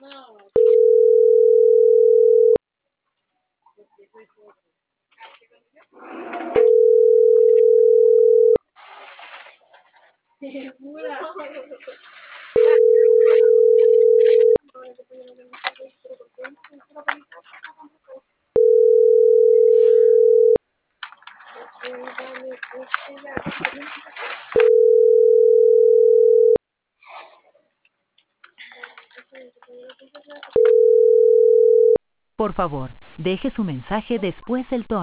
Por favor, deje su mensaje después del tono.